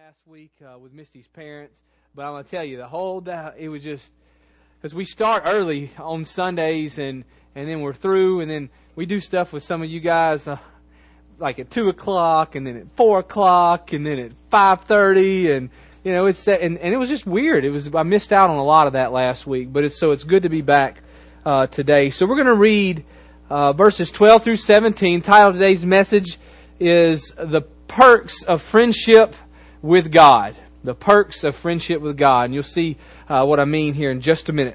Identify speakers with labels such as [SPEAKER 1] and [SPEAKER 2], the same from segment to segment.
[SPEAKER 1] last week with Misty's parents, but I'm going to tell you, the whole day, it was just, because we start early on Sundays, and then we're through, and then we do stuff with some of you guys, like at 2 o'clock, and then at 4 o'clock, and then at 5:30, and you know, it's and it was just weird. I missed out on a lot of that last week, but it's good to be back today. So we're going to read verses 12 through 17. Title of today's message is The Perks of Friendship with God. The Perks of Friendship with God. And you'll see what I mean here in just a minute.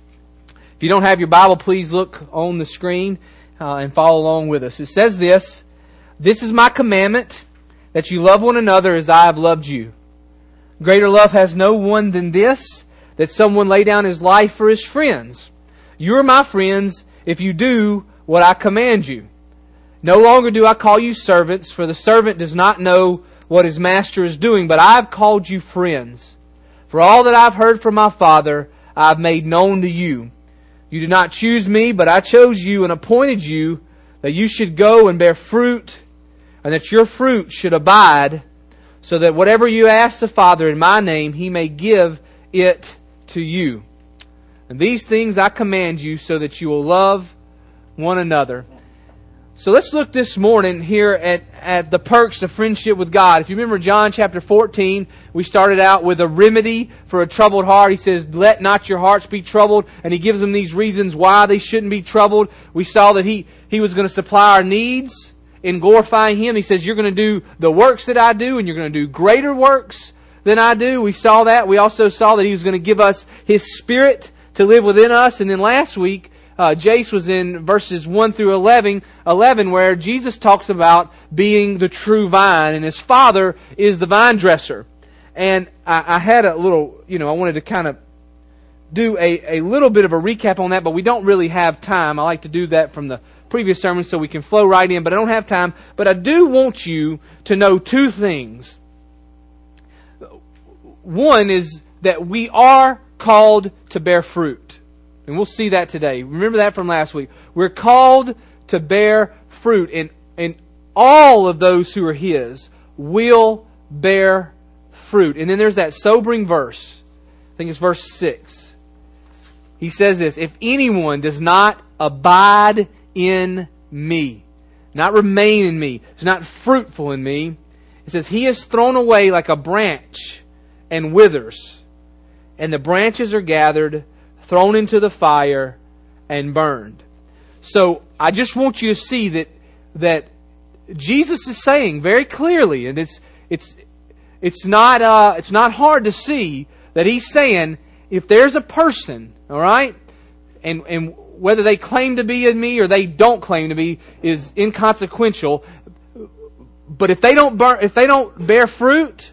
[SPEAKER 1] If you don't have your Bible, please look on the screen and follow along with us. It says this: "This is my commandment, that you love one another as I have loved you. Greater love has no one than this, that someone lay down his life for his friends. You are my friends if you do what I command you. No longer do I call you servants, for the servant does not know what his master is doing, but I have called you friends. For all that I have heard from my Father, I have made known to you. You did not choose me, but I chose you and appointed you that you should go and bear fruit, and that your fruit should abide, so that whatever you ask the Father in my name, He may give it to you. And these things I command you, so that you will love one another." So let's look this morning here at the perks of friendship with God. If you remember John chapter 14, we started out with a remedy for a troubled heart. He says, "Let not your hearts be troubled." And He gives them these reasons why they shouldn't be troubled. We saw that He was going to supply our needs in glorifying Him. He says, "You're going to do the works that I do, and you're going to do greater works than I do." We saw that. We also saw that He was going to give us His Spirit to live within us. And then last week, Jace was in verses 1 through 11, where Jesus talks about being the true vine, and His Father is the vine dresser. And I had a little, I wanted to kind of do a little bit of a recap on that, but we don't really have time. I like to do that from the previous sermon so we can flow right in, but I don't have time. But I do want you to know two things. One is that we are called to bear fruit. And we'll see that today. Remember that from last week. We're called to bear fruit. And all of those who are His will bear fruit. And then there's that sobering verse. I think it's verse 6. He says this: "If anyone does not abide in me, not remain in me, is not fruitful in me," it says, "he is thrown away like a branch and withers. And the branches are gathered, thrown into the fire, and burned." So I just want you to see that Jesus is saying very clearly, and it's not hard to see that He's saying, if there's a person, all right, and whether they claim to be in me or they don't claim to be is inconsequential, but if they don't bear fruit,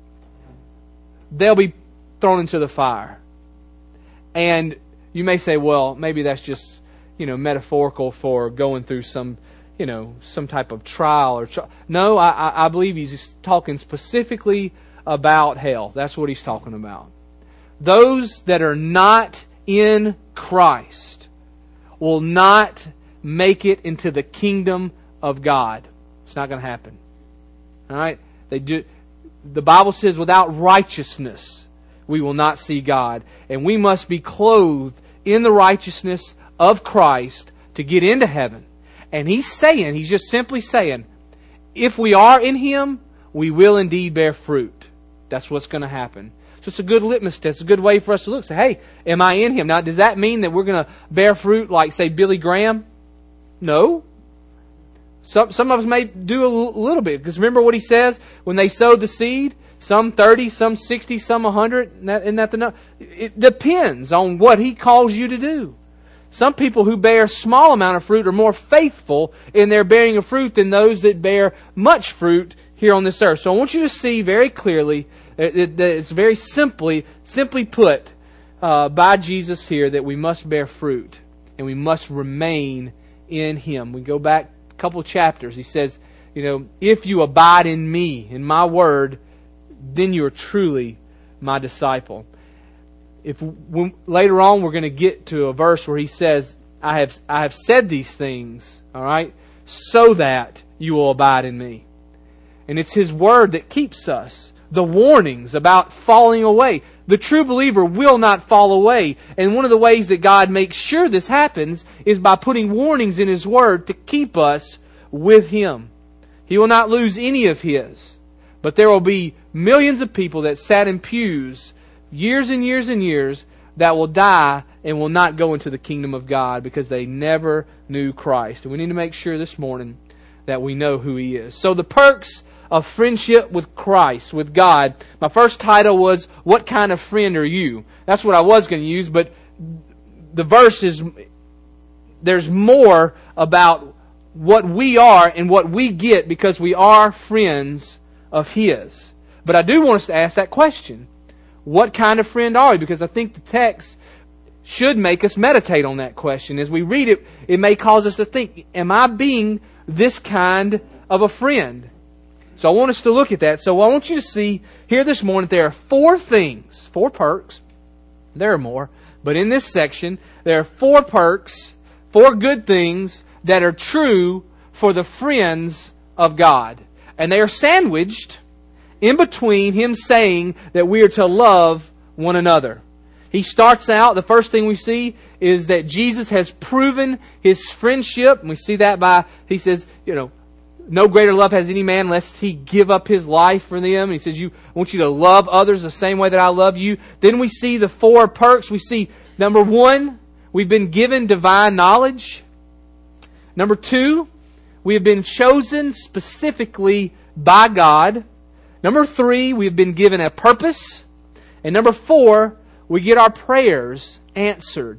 [SPEAKER 1] they'll be thrown into the fire. And you may say, well, maybe that's just, metaphorical for going through some type of trial No, I believe He's talking specifically about hell. That's what He's talking about. Those that are not in Christ will not make it into the kingdom of God. It's not going to happen. All right? The Bible says, without righteousness we will not see God. And we must be clothed in the righteousness of Christ to get into heaven. And He's just simply saying, if we are in Him, we will indeed bear fruit. That's what's going to happen. So it's a good litmus test. It's a good way for us to look. Say, hey, am I in Him? Now, does that mean that we're going to bear fruit like, say, Billy Graham? No. Some of us may do a little bit. Because remember what he says? When they sowed the seed, some 30, some 60, some 100. Isn't that the number? It depends on what He calls you to do. Some people who bear a small amount of fruit are more faithful in their bearing of fruit than those that bear much fruit here on this earth. So I want you to see very clearly that it's very simply put by Jesus here that we must bear fruit and we must remain in Him. We go back a couple chapters. He says, if you abide in me, in my word, then you are truly my disciple. Later on we're going to get to a verse where He says, I have said these things, all right, so that you will abide in me. And it's His word that keeps us the warnings about falling away. The true believer will not fall away. And one of the ways that God makes sure this happens is by putting warnings in His Word to keep us with Him. He will not lose any of His. But there will be millions of people that sat in pews years and years and years that will die and will not go into the kingdom of God because they never knew Christ. And we need to make sure this morning that we know who He is. So the perks of friendship with Christ, with God. My first title was, What Kind of Friend Are You? That's what I was going to use, but the verse is, there's more about what we are and what we get because we are friends of His. But I do want us to ask that question. What kind of friend are we? Because I think the text should make us meditate on that question. As we read it, it may cause us to think, am I being this kind of a friend? So I want us to look at that. So I want you to see here this morning there are 4 things, 4 perks. There are more. But in this section, there are 4 perks, 4 good things that are true for the friends of God. And they are sandwiched in between Him saying that we are to love one another. He starts out, the first thing we see is that Jesus has proven His friendship. And we see that by, He says, no greater love has any man lest he give up his life for them. And He says, I want you to love others the same way that I love you. Then we see the 4 perks. We see, number 1, we've been given divine knowledge. Number 2, we have been chosen specifically by God. Number 3, we have been given a purpose. And number 4, we get our prayers answered.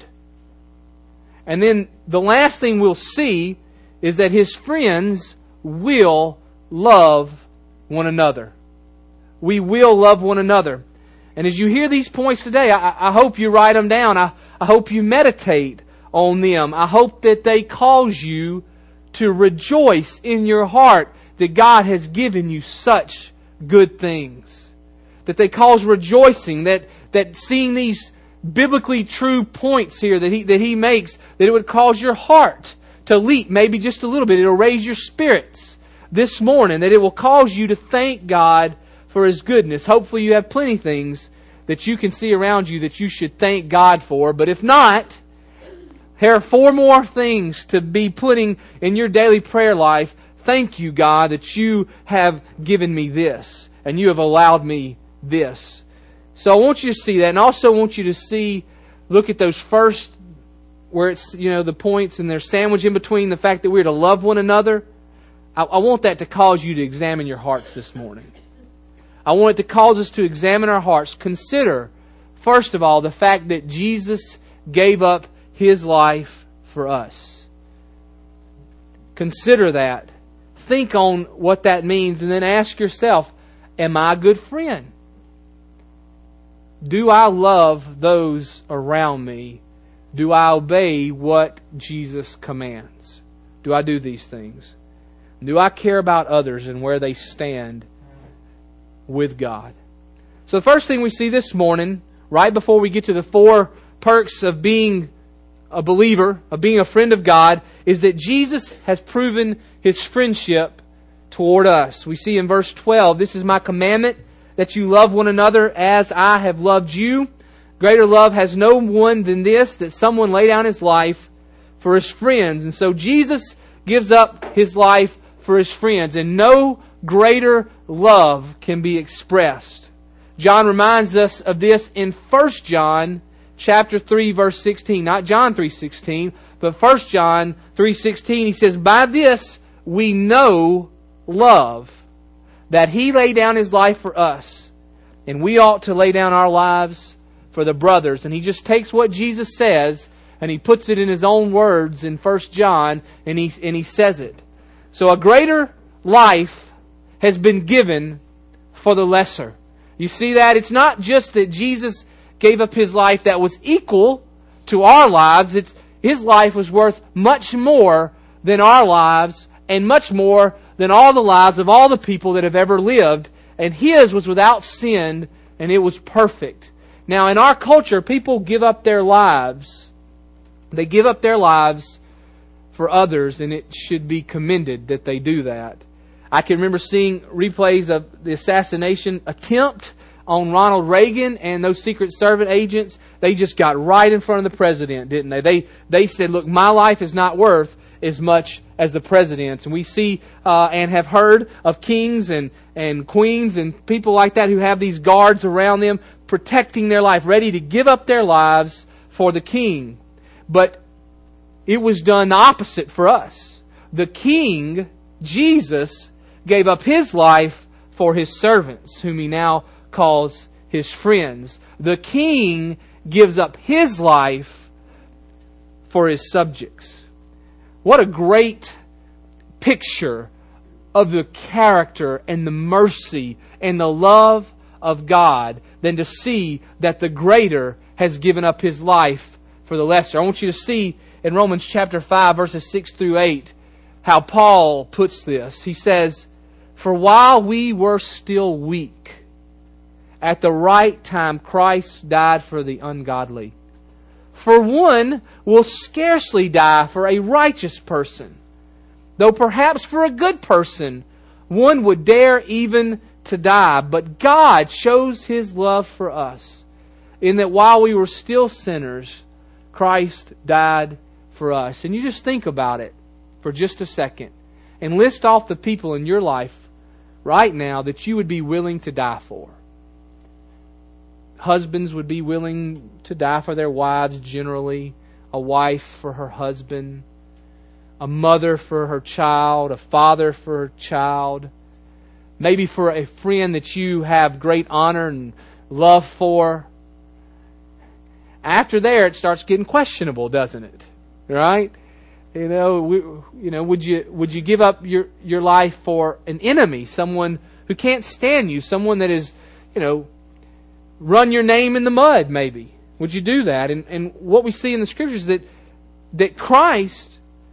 [SPEAKER 1] And then the last thing we'll see is that His friends will love one another. We will love one another. And as you hear these points today, I hope you write them down. I hope you meditate on them. I hope that they cause you to rejoice in your heart that God has given you such good things. That they cause rejoicing, that seeing these biblically true points here that he makes, that it would cause your heart to leap maybe just a little bit. It'll raise your spirits this morning, that it will cause you to thank God for His goodness. Hopefully you have plenty of things that you can see around you that you should thank God for. But if not, here are 4 more things to be putting in your daily prayer life. Thank you, God, that you have given me this and you have allowed me this. So I want you to see that, and also want you to look at those first, where it's, the points, and they're sandwiched in between the fact that we're to love one another. I want that to cause you to examine your hearts this morning. I want it to cause us to examine our hearts. Consider, first of all, the fact that Jesus gave up His life for us. Consider that. Think on what that means, and then ask yourself, am I a good friend? Do I love those around me? Do I obey what Jesus commands? Do I do these things? Do I care about others and where they stand with God? So the first thing we see this morning, right before we get to the 4 perks of being a believer, of being a friend of God, is that Jesus has proven His friendship toward us. We see in verse 12, this is my commandment, that you love one another as I have loved you. Greater love has no one than this, that someone lay down his life for his friends. And so Jesus gives up His life for His friends, and no greater love can be expressed. John reminds us of this in 1 John chapter 3 verse 16. Not John 3:16, but 1 John 3:16. He says, by this we know love, that He laid down His life for us, and we ought to lay down our lives for the brothers. And he just takes what Jesus says and he puts it in his own words in 1 John, and he says it. So a greater life has been given for the lesser. You see that? It's not just that Jesus gave up His life that was equal to our lives. His life was worth much more than our lives, and much more than all the lives of all the people that have ever lived. And His was without sin, and it was perfect. Now, in our culture, people give up their lives. They give up their lives for others, and it should be commended that they do that. I can remember seeing replays of the assassination attempt on Ronald Reagan, and those Secret Service agents, they just got right in front of the president, didn't they? They said, look, my life is not worth as much as the president's. And we see and have heard of kings and queens and people like that who have these guards around them protecting their life, ready to give up their lives for the king. But it was done the opposite for us. The king, Jesus, gave up His life for His servants, whom He now calls His friends. The king gives up His life for His subjects. What a great picture of the character and the mercy and the love of God than to see that the greater has given up His life for the lesser. I want you to see in Romans chapter 5, verses 6 through 8, how Paul puts this. He says, "For while we were still weak, at the right time Christ died for the ungodly. For one will scarcely die for a righteous person, though perhaps for a good person one would dare even to die. But God shows His love for us, in that while we were still sinners, Christ died for us." And you just think about it for just a second and list off the people in your life right now that you would be willing to die for. Husbands would be willing to die for their wives generally. A wife for her husband. A mother for her child. A father for her child. Maybe for a friend that you have great honor and love for. After there, it starts getting questionable, doesn't it? Right? Would you give up your life for an enemy, someone who can't stand you, someone that is, run your name in the mud, maybe? Would you do that? And what we see in the Scriptures is that Christ,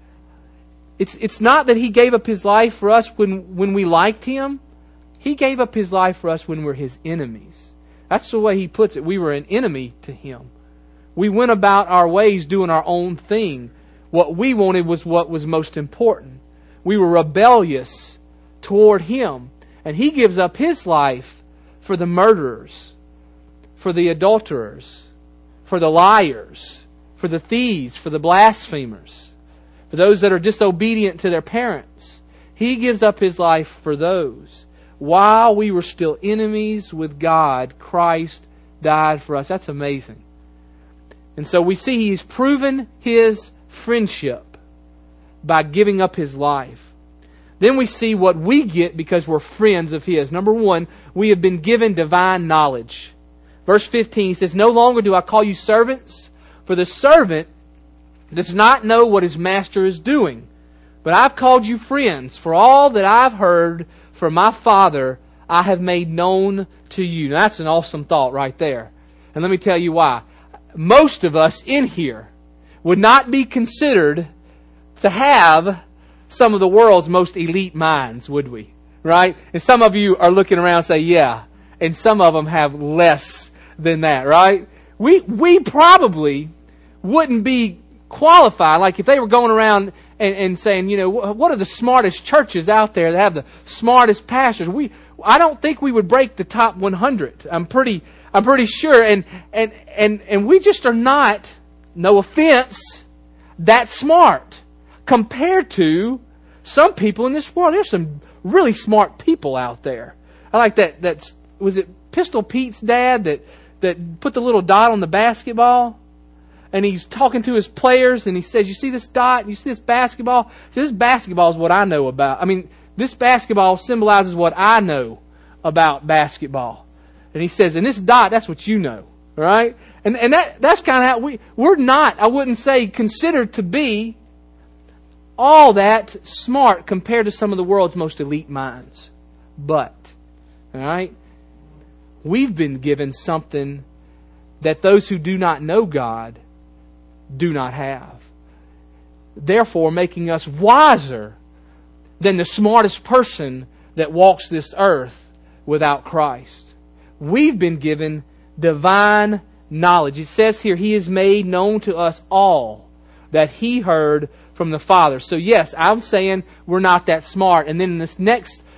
[SPEAKER 1] it's not that He gave up His life for us when we liked Him. He gave up His life for us when we're His enemies. That's the way He puts it. We were an enemy to Him. We went about our ways doing our own thing. What we wanted was what was most important. We were rebellious toward Him. And He gives up His life for the murderers, for the adulterers, for the liars, for the thieves, for the blasphemers, for those that are disobedient to their parents. He gives up His life for those. While we were still enemies with God, Christ died for us. That's amazing. And so we see He's proven His friendship by giving up His life. Then we see what we get because we're friends of His. Number one, we have been given divine knowledge. Verse 15 says, "No longer do I call you servants, for the servant does not know what his master is doing. But I've called you friends, for all that I've heard from my Father I have made known to you." Now that's an awesome thought right there. And let me tell you why. Most of us in here would not be considered to have some of the world's most elite minds, would we? Right? And some of you are looking around and say, yeah. And some of them have less than that, right? We probably wouldn't be qualified. Like if they were going around and saying, what are the smartest churches out there that have the smartest pastors? I don't think we would break the top 100. I'm pretty sure. And we just are not, no offense, that smart compared to some people in this world. There's some really smart people out there. I like that. Was it Pistol Pete's dad that put the little dot on the basketball? And he's talking to his players and he says, "You see this dot? You see this basketball? This basketball is what I know about. This basketball symbolizes what I know about basketball." And he says, "And this dot, that's what you know." Right? And that's kind of how we're not, I wouldn't say, considered to be all that smart compared to some of the world's most elite minds. But, alright, we've been given something that those who do not know God do not have. Therefore, making us wiser than the smartest person that walks this earth without Christ. We've been given divine knowledge. It says here, He has made known to us all that He heard from the Father. So yes, I'm saying we're not that smart. And then in this next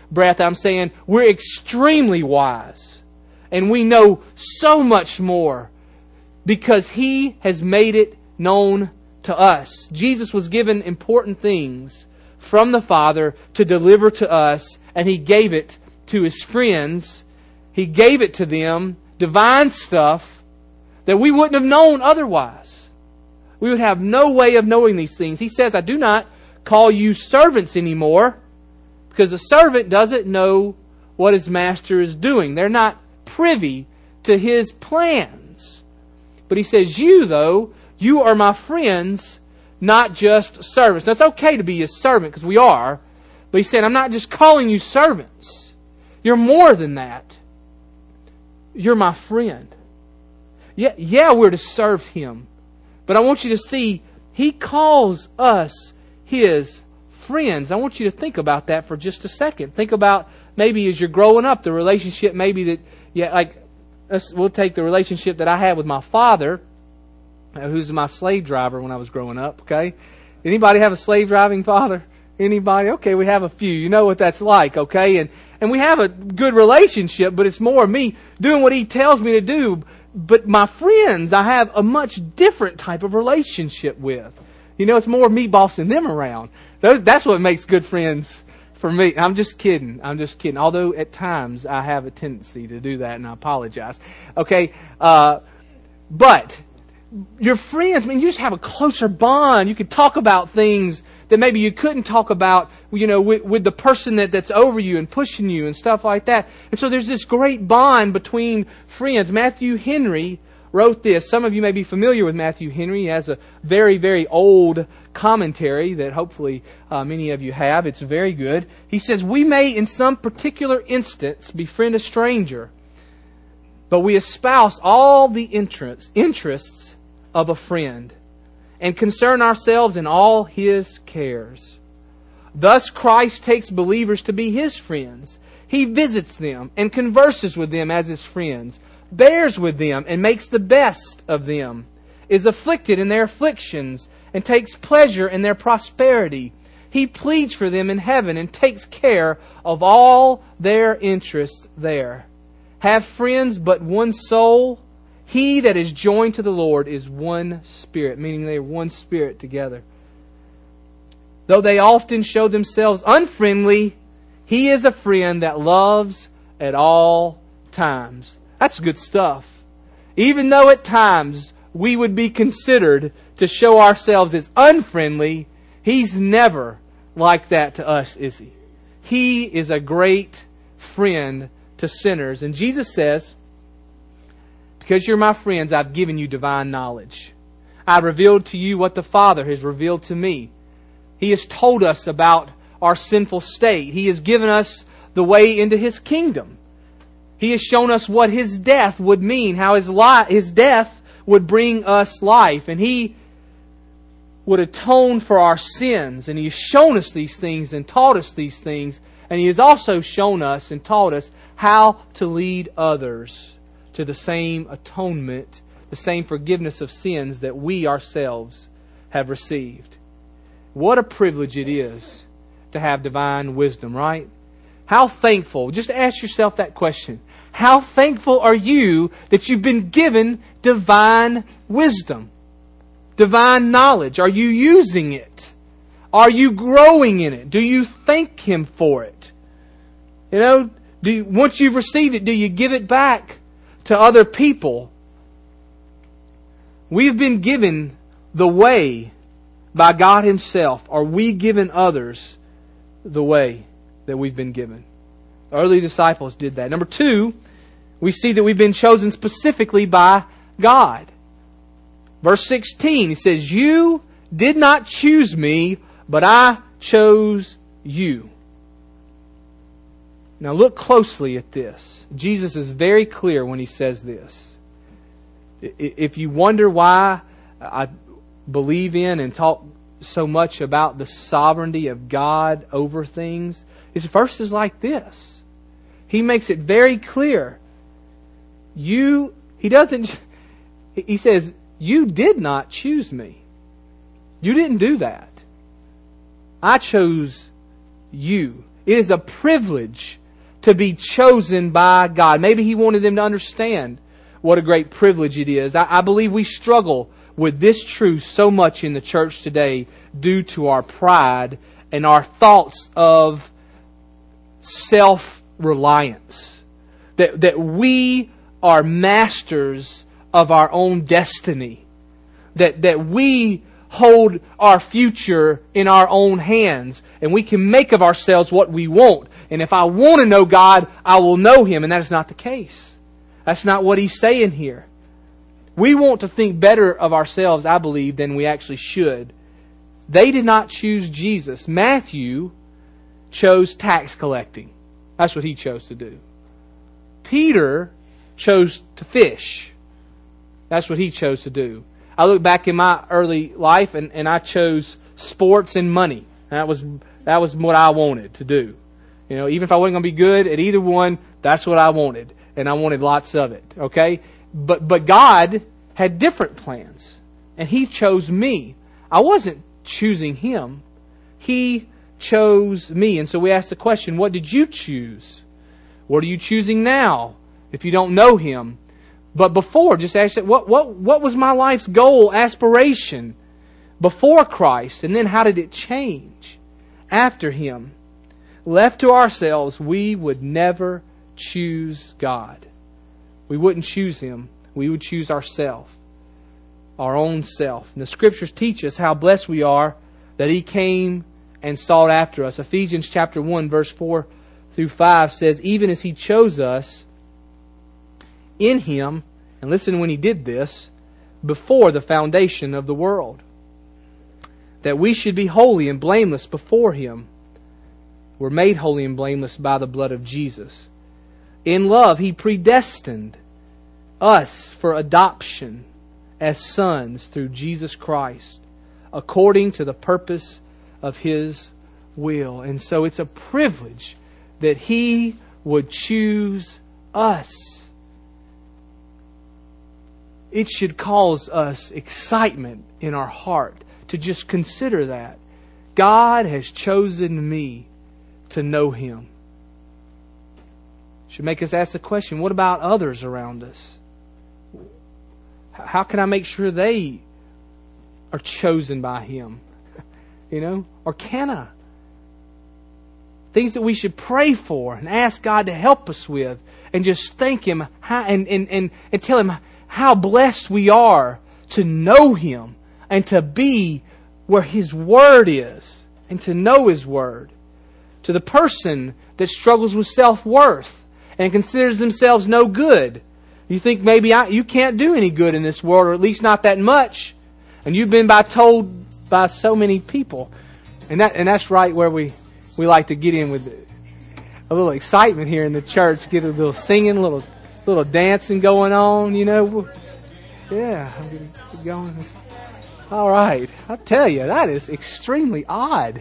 [SPEAKER 1] breath, I'm saying we're extremely wise. And we know so much more because He has made it known to us. Jesus was given important things from the Father to deliver to us, and He gave it to His friends. He gave it to them, divine stuff that we wouldn't have known otherwise. We would have no way of knowing these things. He says, I do not call you servants anymore, because a servant doesn't know what his master is doing. They're not privy to his plans. But He says, you though, you are my friends, not just servants. Now it's okay to be a servant, because we are. But He said, I'm not just calling you servants. You're more than that. You're my friend. Yeah, we're to serve Him. But I want you to see, He calls us His friends. I want you to think about that for just a second. Think about maybe as you're growing up, the relationship maybe that, we'll take the relationship that I had with my father, who's my slave driver when I was growing up, okay? Anybody have a slave driving father? Anybody? Okay, we have a few. You know what that's like, okay? And we have a good relationship, but it's more me doing what he tells me to do. But my friends, I have a much different type of relationship with. You know, it's more me bossing them around. That's what makes good friends for me. I'm just kidding. Although at times I have a tendency to do that, and I apologize. Okay? But your friends, you just have a closer bond. You can talk about things that maybe you couldn't talk about, with the person that's over you and pushing you and stuff like that. And so there's this great bond between friends. Matthew Henry wrote this. Some of you may be familiar with Matthew Henry. He has a very, very old commentary that hopefully many of you have. It's very good. He says, we may in some particular instance befriend a stranger, but we espouse all the interests of a friend and concern ourselves in all His cares. Thus Christ takes believers to be His friends. He visits them and converses with them as His friends, bears with them and makes the best of them, is afflicted in their afflictions and takes pleasure in their prosperity. He pleads for them in heaven and takes care of all their interests there. Have friends but one soul? He that is joined to the Lord is one spirit, meaning they are one spirit together. Though they often show themselves unfriendly, He is a friend that loves at all times. That's good stuff. Even though at times we would be considered to show ourselves as unfriendly, He's never like that to us, is He? He is a great friend to sinners. And Jesus says, because you're my friends, I've given you divine knowledge. I've revealed to you what the Father has revealed to me. He has told us about our sinful state. He has given us the way into His kingdom. He has shown us what His death would mean, how His death would bring us life. And He would atone for our sins. And He has shown us these things and taught us these things. And He has also shown us and taught us how to lead others to the same atonement, the same forgiveness of sins that we ourselves have received. What a privilege it is to have divine wisdom, right? How thankful, just ask yourself that question. How thankful are you that you've been given divine wisdom, divine knowledge? Are you using it? Are you growing in it? Do you thank Him for it? Once you've received it, do you give it back to other people? We've been given the way by God Himself. Are we giving others the way that we've been given? The early disciples did that. Number 2, we see that we've been chosen specifically by God. Verse 16, He says, you did not choose me, but I chose you. Now look closely at this. Jesus is very clear when He says this. If you wonder why I believe in and talk so much about the sovereignty of God over things, His verse is like this. He makes it very clear. He says, you did not choose me. You didn't do that. I chose you. It is a privilege to be chosen by God. Maybe He wanted them to understand what a great privilege it is. I believe we struggle with this truth so much in the church today due to our pride and our thoughts of self-reliance. That we are masters of our own destiny. That we hold our future in our own hands. And we can make of ourselves what we want. And if I want to know God, I will know Him. And that is not the case. That's not what He's saying here. We want to think better of ourselves, I believe, than we actually should. They did not choose Jesus. Matthew chose tax collecting. That's what he chose to do. Peter chose to fish. That's what he chose to do. I look back in my early life and I chose sports and money. That was what I wanted to do. You know, even if I wasn't going to be good at either one, that's what I wanted. And I wanted lots of it. Okay? But God had different plans. And He chose me. I wasn't choosing Him. He chose me. And so we ask the question, what did you choose? What are you choosing now if you don't know Him? But before, just ask that, what was my life's goal, aspiration before Christ? And then how did it change after Him? Left to ourselves, we would never choose God. We wouldn't choose Him. We would choose ourselves, our own self. And the Scriptures teach us how blessed we are that He came and sought after us. Ephesians chapter 1, verse 4 through 5 says, even as He chose us in Him, and listen when He did this, before the foundation of the world, that we should be holy and blameless before Him. We're made holy and blameless by the blood of Jesus. In love, He predestined us for adoption as sons through Jesus Christ, according to the purpose of His will. And so it's a privilege that He would choose us. It should cause us excitement in our heart to just consider that. God has chosen me to know Him. It should make us ask the question, what about others around us? How can I make sure they are chosen by Him? You know? Or can I? Things that we should pray for and ask God to help us with, and just thank Him and tell Him how blessed we are to know Him and to be where His Word is and to know His Word. To the person that struggles with self-worth and considers themselves no good. You think maybe you can't do any good in this world, or at least not that much. And you've been told by so many people. And that's right where we like to get in with a little excitement here in the church. Get a little singing, a little dancing going on, you know. Yeah, I'm going to keep going. All right. I tell you, that is extremely odd.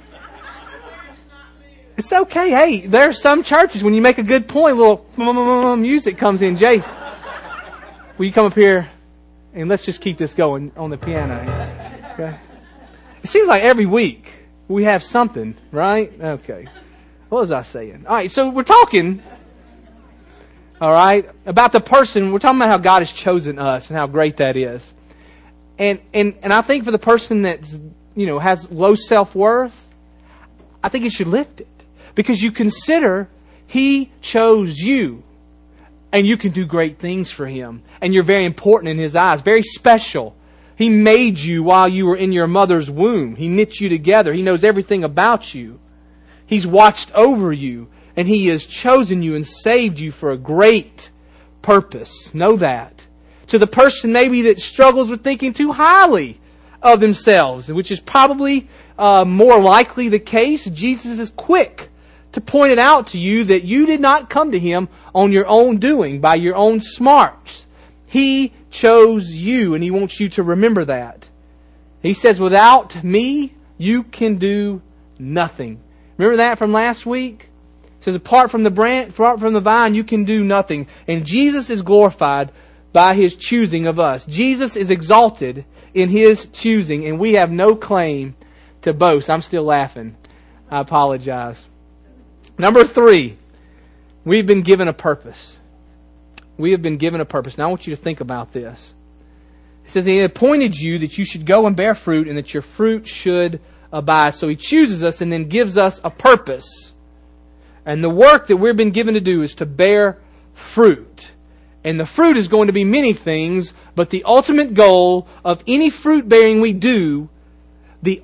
[SPEAKER 1] It's okay. Hey, there are some churches, when you make a good point, a little music comes in. Jace, will you come up here and let's just keep this going on the piano. Okay. It seems like every week we have something, right? Okay. What was I saying? All right, so we're talking, all right, about the person. We're talking about how God has chosen us and how great that is. And I think for the person that, has low self-worth, I think it should lift it. Because you consider He chose you. And you can do great things for Him. And you're very important in His eyes. Very special. He made you while you were in your mother's womb. He knit you together. He knows everything about you. He's watched over you. And He has chosen you and saved you for a great purpose. Know that. To the person maybe that struggles with thinking too highly of themselves, which is probably more likely the case, Jesus is quick to point it out to you that you did not come to Him on your own doing, by your own smarts. He chose you, and He wants you to remember that. He says, without me, you can do nothing. Remember that from last week? It says, apart from the branch, apart from the vine, you can do nothing. And Jesus is glorified by His choosing of us. Jesus is exalted in His choosing, and we have no claim to boast. I'm still laughing. I apologize. Number 3, we've been given a purpose. We have been given a purpose. Now I want you to think about this. It says He appointed you that you should go and bear fruit and that your fruit should abide. So He chooses us and then gives us a purpose. And the work that we've been given to do is to bear fruit. And the fruit is going to be many things, but the ultimate goal of any fruit bearing we do, is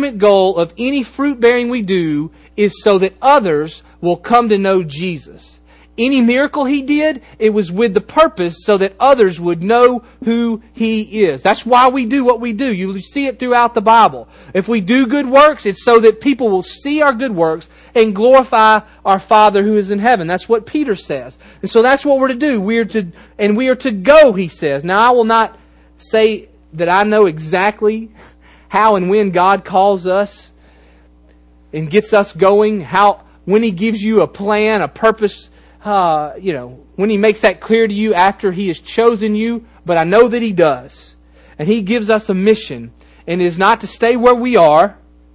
[SPEAKER 1] so that others will come to know Jesus. Any miracle He did, it was with the purpose so that others would know who He is. That's why we do what we do. You see it throughout the Bible. If we do good works, it's so that people will see our good works and glorify our Father who is in heaven. That's what Peter says. And so that's what we're to do. We are to go, he says. Now I will not say that I know exactly how and when God calls us and gets us going, when He gives you a plan, a purpose, when He makes that clear to you after He has chosen you, but I know that He does. And He gives us a mission. And it is not to stay where we are,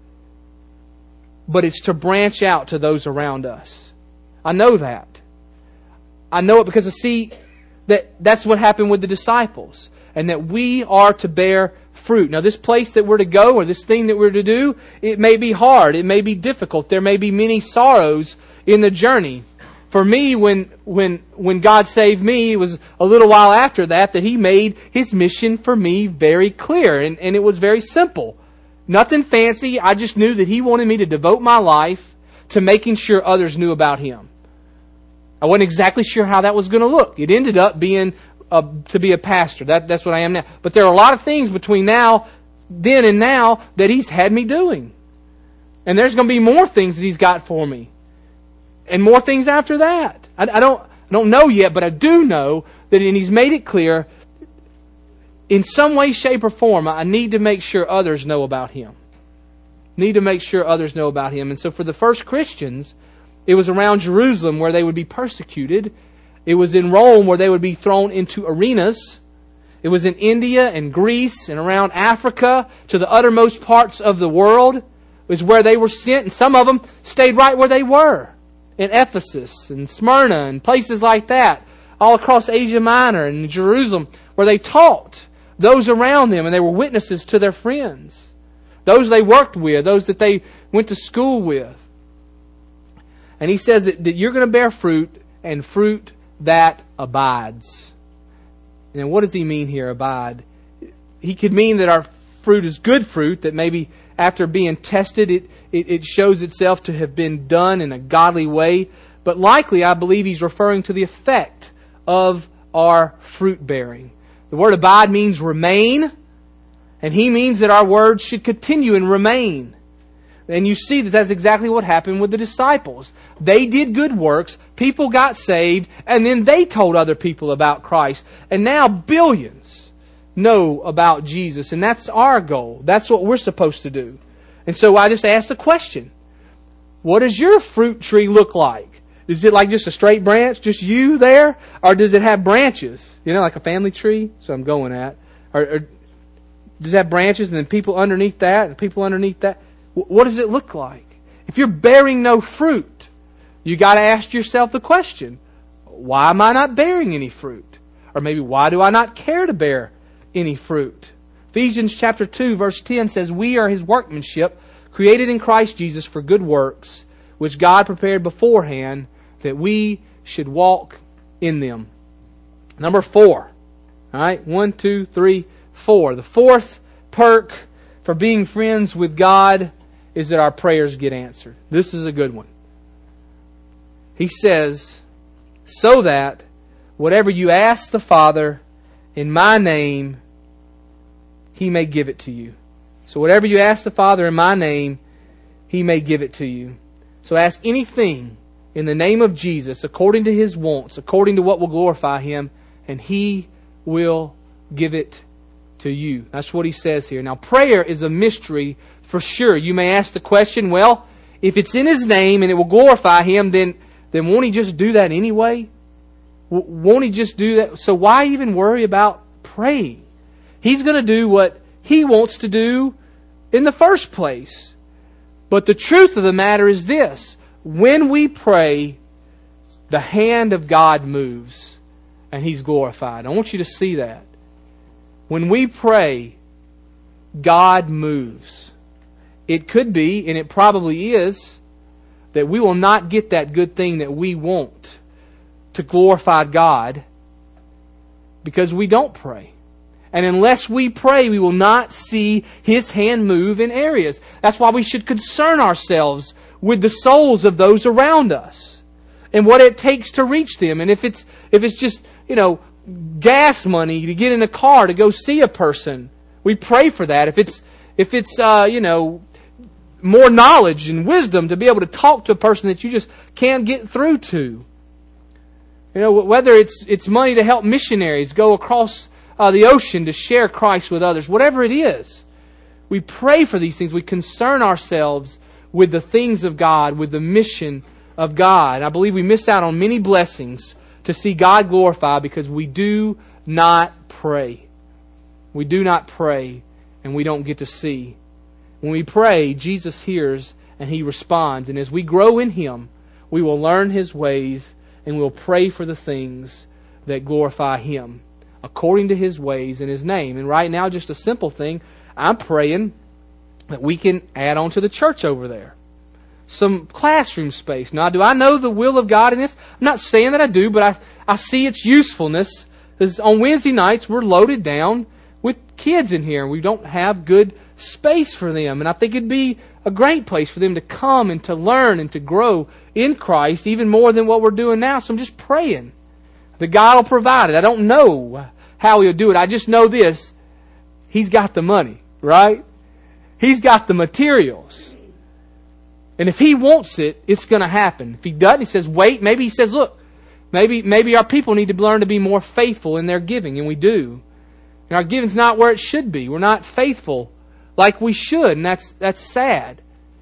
[SPEAKER 1] but it's to branch out to those around us. I know that. I know it because I see that's what happened with the disciples. And that we are to bear fruit. Now this place that we're to go, or this thing that we're to do, it may be hard. It may be difficult. There may be many sorrows in the journey. For me, when God saved me, it was a little while after that He made His mission for me very clear. And it was very simple. Nothing fancy. I just knew that He wanted me to devote my life to making sure others knew about Him. I wasn't exactly sure how that was going to look. It ended up being to be a pastor. That's what I am now. But there are a lot of things between then and now, that He's had me doing. And there's going to be more things that He's got for me. And more things after that. I don't know yet, but I do know that He's made it clear, in some way, shape, or form, I need to make sure others know about Him. Need to make sure others know about Him. And so for the first Christians, it was around Jerusalem where they would be persecuted. It was in Rome where they would be thrown into arenas. It was in India and Greece and around Africa to the uttermost parts of the world. It was where they were sent, and some of them stayed right where they were. In Ephesus and Smyrna and places like that, all across Asia Minor and Jerusalem, where they taught those around them, and they were witnesses to their friends, those they worked with, those that they went to school with. And he says that you're going to bear fruit, and fruit that abides. And what does he mean here, abide? He could mean that our fruit is good fruit, that maybe after being tested, it shows itself to have been done in a godly way. But likely, I believe he's referring to the effect of our fruit bearing. The word abide means remain. And he means that our words should continue and remain. And you see that that's exactly what happened with the disciples. They did good works, people got saved, and then they told other people about Christ. And now billions know about Jesus. And that's our goal. That's what we're supposed to do. And so I just asked the question, what does your fruit tree look like? Is it like just a straight branch, just you there? Or does it have branches? Like a family tree? That's what I'm going at. Or does it have branches and then people underneath that and people underneath that? What does it look like? If you're bearing no fruit, you got to ask yourself the question, why am I not bearing any fruit? Or maybe, why do I not care to bear any fruit? Ephesians chapter 2 verse 10 says, we are His workmanship, created in Christ Jesus for good works, which God prepared beforehand that we should walk in them. Number 4. All right, 1, 2, 3, 4. The fourth perk for being friends with God is that our prayers get answered. This is a good one. He says, so that whatever you ask the Father in my name, He may give it to you. So whatever you ask the Father in my name, He may give it to you. So ask anything in the name of Jesus, according to His wants, according to what will glorify Him, and He will give it to you. That's what he says here. Now, prayer is a mystery for sure. You may ask the question, well, if it's in His name and it will glorify Him, then won't He just do that anyway? Won't He just do that? So why even worry about praying? He's going to do what He wants to do in the first place. But the truth of the matter is this. when we pray, the hand of God moves and He's glorified. I want you to see that. When we pray, God moves. It could be, and it probably is, that we will not get that good thing that we want to glorify God because we don't pray. And unless we pray, we will not see His hand move in areas. That's why we should concern ourselves with the souls of those around us and what it takes to reach them. And if it's just, gas money to get in a car to go see a person, we pray for that. If it's more knowledge and wisdom to be able to talk to a person that you just can't get through to. Whether it's money to help missionaries go across the ocean to share Christ with others, whatever it is, we pray for these things. We concern ourselves with the things of God, with the mission of God. I believe we miss out on many blessings to see God glorified because we do not pray. We do not pray, and we don't get to see. When we pray, Jesus hears and He responds. And as we grow in Him, we will learn His ways and we'll pray for the things that glorify Him according to His ways in His name. And right now, just a simple thing, I'm praying that we can add on to the church over there some classroom space. Now, do I know the will of God in this? I'm not saying that I do, but I see its usefulness. Because on Wednesday nights, we're loaded down with kids in here. We don't have good space for them. And I think it'd be a great place for them to come and to learn and to grow in Christ, even more than what we're doing now. So I'm just praying that God will provide it. I don't know how He'll do it. I just know this. He's got the money, right? He's got the materials. And if He wants it, it's going to happen. If He doesn't, He says, wait. Maybe He says, look, maybe our people need to learn to be more faithful in their giving. And we do. And our giving's not where it should be. We're not faithful like we should. And that's sad.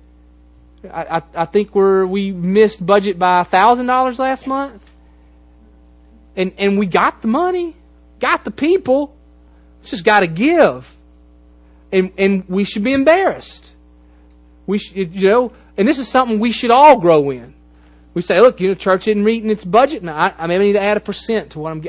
[SPEAKER 1] I think we missed budget by $1,000 last month. And we got the money. Got the people. Just got to give. And we should be embarrassed. We should, and this is something we should all grow in. We say, look, church isn't meeting its budget. Now, I maybe need to add 1% to what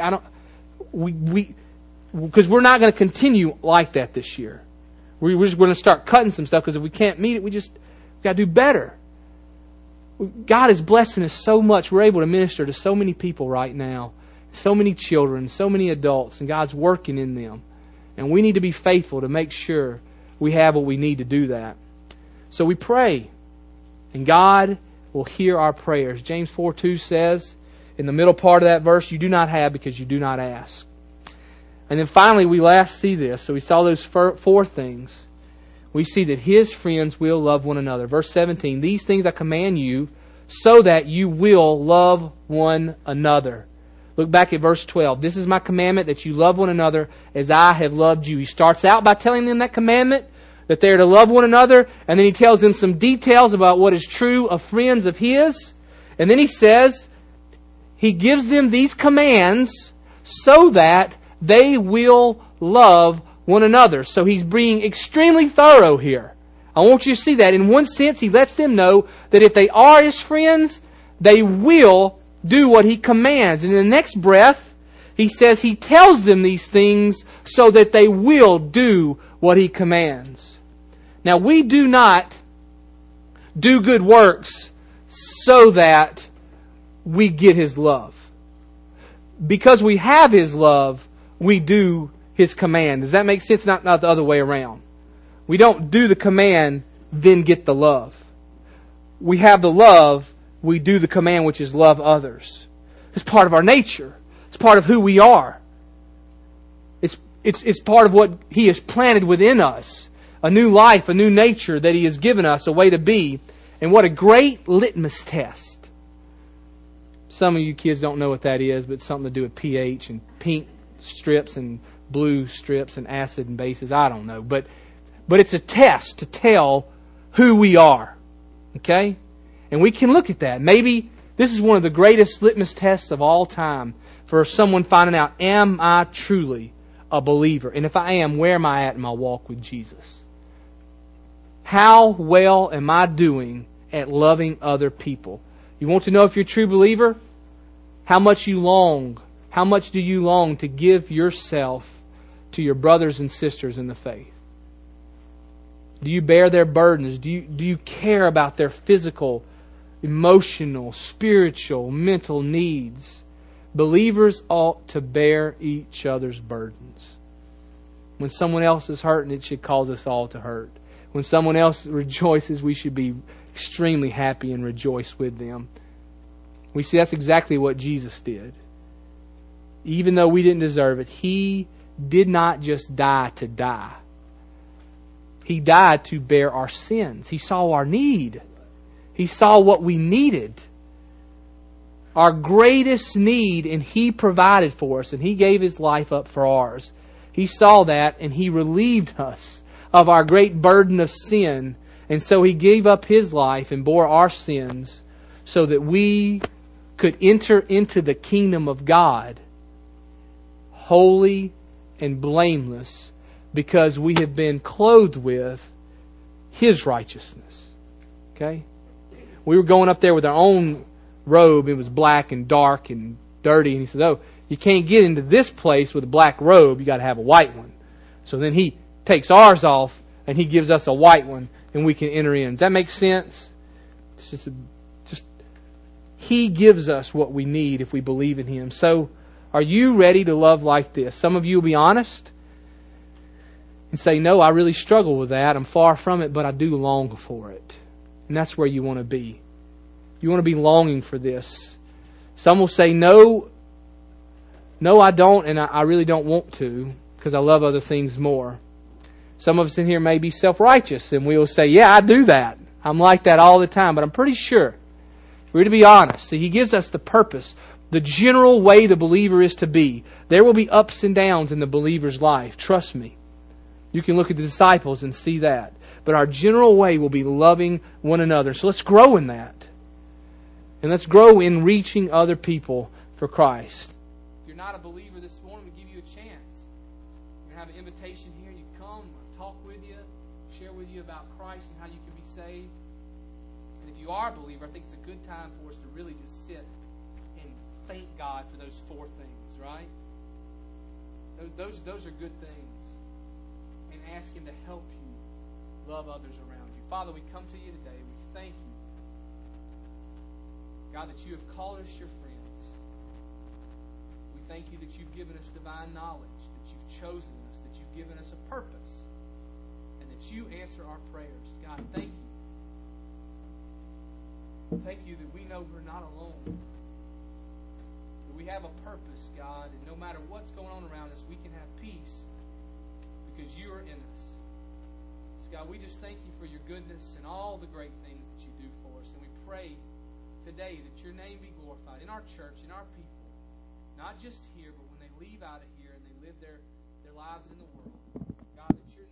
[SPEAKER 1] because we're not going to continue like that this year. We're just going to start cutting some stuff because if we can't meet it, we got to do better. God is blessing us so much. We're able to minister to so many people right now. So many children, so many adults, and God's working in them. And we need to be faithful to make sure we have what we need to do that. So we pray, and God will hear our prayers. James 4:2 says, in the middle part of that verse, you do not have because you do not ask. And then finally, we last see this. So we saw those four things. We see that His friends will love one another. Verse 17, these things I command you so that you will love one another. Look back at verse 12. This is my commandment, that you love one another as I have loved you. He starts out by telling them that commandment, that they're to love one another, and then He tells them some details about what is true of friends of His. And then He says, He gives them these commands so that they will love one another. So He's being extremely thorough here. I want you to see that. In one sense, He lets them know that if they are His friends, they will do what He commands. And in the next breath, He says He tells them these things so that they will do what He commands. Now, we do not do good works so that we get His love. Because we have His love, we do His command. Does that make sense? Not the other way around. We don't do the command, then get the love. We have the love, we do the command, which is love others. It's part of our nature. It's part of who we are. It's part of what He has planted within us. A new life, a new nature that He has given us, a way to be. And what a great litmus test. Some of you kids don't know what that is, but it's something to do with pH and pink strips and blue strips and acid and bases. I don't know. But it's a test to tell who we are. Okay? And we can look at that. Maybe this is one of the greatest litmus tests of all time for someone finding out, am I truly a believer? And if I am, where am I at in my walk with Jesus? How well am I doing at loving other people? You want to know if you're a true believer? How much you long. How much do you long to give yourself to your brothers and sisters in the faith? Do you bear their burdens? Do you care about their physical, emotional, spiritual, mental needs? Believers ought to bear each other's burdens. When someone else is hurting, it should cause us all to hurt. When someone else rejoices, we should be extremely happy and rejoice with them. We see that's exactly what Jesus did. Even though we didn't deserve it, He did not just die to die. He died to bear our sins. He saw our need. He saw what we needed. Our greatest need, and He provided for us, and He gave His life up for ours. He saw that, and He relieved us of our great burden of sin. And so He gave up His life and bore our sins so that we could enter into the kingdom of God holy and blameless, because we have been clothed with His righteousness. Okay? We were going up there with our own robe. It was black and dark and dirty. And He said, oh, you can't get into this place with a black robe. You got to have a white one. So then He takes ours off and He gives us a white one and we can enter in. Does that make sense? It's just He gives us what we need if we believe in Him. So, are you ready to love like this? Some of you will be honest and say, no, I really struggle with that. I'm far from it, but I do long for it. And that's where you want to be. You want to be longing for this. Some will say, no, I don't, and I really don't want to, because I love other things more. Some of us in here may be self-righteous, and we will say, yeah, I do that. I'm like that all the time, but I'm pretty sure. We're to be honest. See, He gives us the purpose, the general way the believer is to be. There will be ups and downs in the believer's life. Trust me. You can look at the disciples and see that. But our general way will be loving one another. So let's grow in that. And let's grow in reaching other people for Christ. If you're not a believer this morning, we give you a chance. We're going to have an invitation here. You come, I'll talk with you, share with you about Christ and how you can be saved. And if you are a believer, I think it's a good time for us to really just sit and thank God for those four things, right? Those are good things. And ask Him to help you love others around you. Father, we come to You today. We thank You, God, that You have called us Your friends. We thank You that You've given us divine knowledge, that You've chosen us, that You've given us a purpose, and that You answer our prayers. God, thank You. Thank You that we know we're not alone. That we have a purpose, God, and no matter what's going on around us, we can have peace because You are in us. So God, we just thank You for Your goodness and all the great things that You do for us. And we pray today that Your name be glorified in our church, in our people. Not just here, but when they leave out of here and they live their lives in the world. God, that Your